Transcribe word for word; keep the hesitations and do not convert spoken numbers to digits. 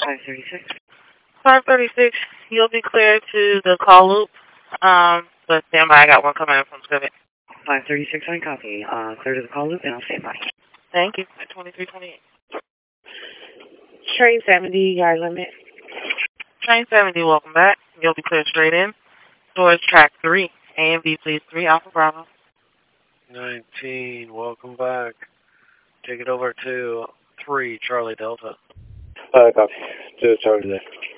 five thirty-six. five thirty-six, you'll be cleared to the call loop. Um, but stand by, I got one coming in from Scribbit. five thirty-six, I copy. Uh, clear to the call loop, and I'll stand by. Thank you. At twenty-three twenty-eight. Train seventy, yard limit. Train seventy, welcome back. You'll be cleared straight in. Towards track three. A and B, please. three, Alpha Bravo. nineteen, welcome back. Take it over to three, Charlie Delta. Uh, copy. To Charlie there.